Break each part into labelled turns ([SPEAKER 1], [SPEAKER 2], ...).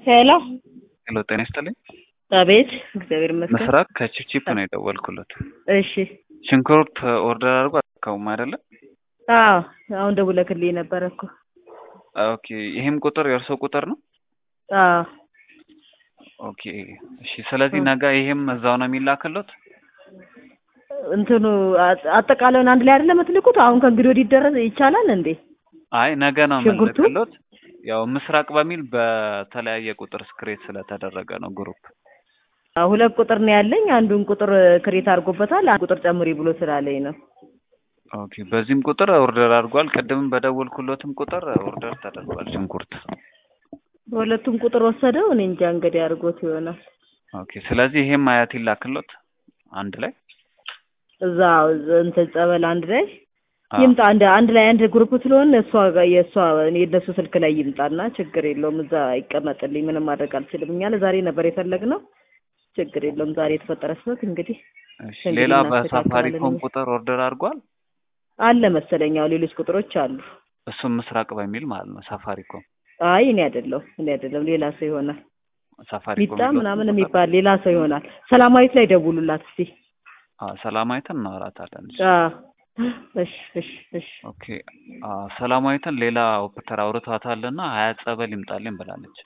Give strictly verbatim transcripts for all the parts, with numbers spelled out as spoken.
[SPEAKER 1] ሄሎ
[SPEAKER 2] ሄሎ ጤና ይስጥልኝ።
[SPEAKER 1] አቤት እግዚአብሔር ይመስገን።
[SPEAKER 2] መስራት ከቺፕቺፕ ነው የደወልኩለት።
[SPEAKER 1] እሺ
[SPEAKER 2] ሽንኩርት ኦርደር አድርጎ አልከውም አይደለ?
[SPEAKER 1] አዎ አሁን ደውለክልኝ ነበር እኮ።
[SPEAKER 2] ኦኬ ይሄም ቁጥር የእርሶ ቁጥር ነው?
[SPEAKER 1] አዎ
[SPEAKER 2] ኦኬ እሺ። ስለዚህ ነገ ይሄም እዛው ነው የሚላክሉት?
[SPEAKER 1] እንትኑ አጠቃላዩን አንድ ላይ አይደለም የምትልኩት? አሁን ከእንግዲህ ወዲህ ይደረስ ይቻላል እንዴ?
[SPEAKER 2] አይ ነገ ነው
[SPEAKER 1] ሽንኩርቱ?
[SPEAKER 2] የምልክሎት። ያው ምስራቅ በሚል በተለያየ ቁጥር ስክሬት ስለተደረገ ነው ግሩፕ።
[SPEAKER 1] ሁለት ቁጥር ነው ያለኝ። አንዱን ቁጥር ክሬት አድርጎበታል። አንድ ቁጥር ጨምሪ ብሎ ስላለኝ ነው።
[SPEAKER 2] ኦኬ በዚህም ቁጥር ኦርደር አድርጓል። ቅድም በደወልኩሎትም ቁጥር ኦርደር ተደርጓል ሽንኩርት።
[SPEAKER 1] ሁለቱም ቁጥር ወሰደው። እኔ እንጃ እንግዲህ አድርጎት ይሆናል።
[SPEAKER 2] ኦኬ ስለዚህ ይሄም አያት ይላክሎት አንድ ላይ
[SPEAKER 1] እዛ እንትን ጸበል አንድ ላይ ይምጣ። አንድ አንድ ላይ አንድ ግሩፕ ስለሆነ እሷ ጋር የእሷ የእነሱ ስልክ ላይ ይምጣና ችግር የለውም እዛ ይቀመጥልኝ። ምንም ማድረግ አልችልም። እኛ ለዛሬ ነበር የፈለግነው። ችግር የለውም ዛሬ የተፈጠረ ስህተት እንግዲህ።
[SPEAKER 2] እሺ ሌላ በሳፋሪኮም ቁጥር ኦርደር አድርጓል
[SPEAKER 1] አለ መሰለኝ። አዎ ሌሎች ቁጥሮች አሉ።
[SPEAKER 2] እሱም ምስራቅ በሚል ማለት ነው ሳፋሪኮም።
[SPEAKER 1] አይ እኔ አይደለሁ እኔ አይደለም ሌላ ሰው ይሆናል።
[SPEAKER 2] ሳፋሪኮም
[SPEAKER 1] ሚጣ ምናምን የሚባል ሌላ ሰው ይሆናል። ሰላማዊት ላይ ደውሉላት እስቲ።
[SPEAKER 2] አዎ ሰላማዊትን እናወራታለን።
[SPEAKER 1] አዎ እሺ እሺ እሺ
[SPEAKER 2] ኦኬ አዎ ሰላማዊትን ሌላ ኦፕተር አውርቷታልና ሀያ ጸበል ይምጣልኝ ብላለች።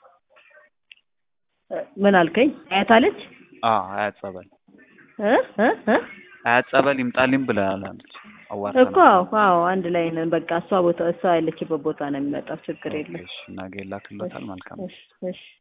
[SPEAKER 1] ምን አልከኝ? ሀያት አለች?
[SPEAKER 2] አዎ ሀያ ጸበል
[SPEAKER 1] እ እ እ
[SPEAKER 2] ሀያ ጸበል ይምጣልኝ ብላለች። አዋርታ
[SPEAKER 1] እኮ አዎ አንድ ላይ ነን። በቃ እሷ ቦታ እሷ ያለችበት ቦታ ነው የሚመጣው። ችግር የለም።
[SPEAKER 2] እሺ ነገ ይላክልዎታል። መልካም
[SPEAKER 1] እሺ እሺ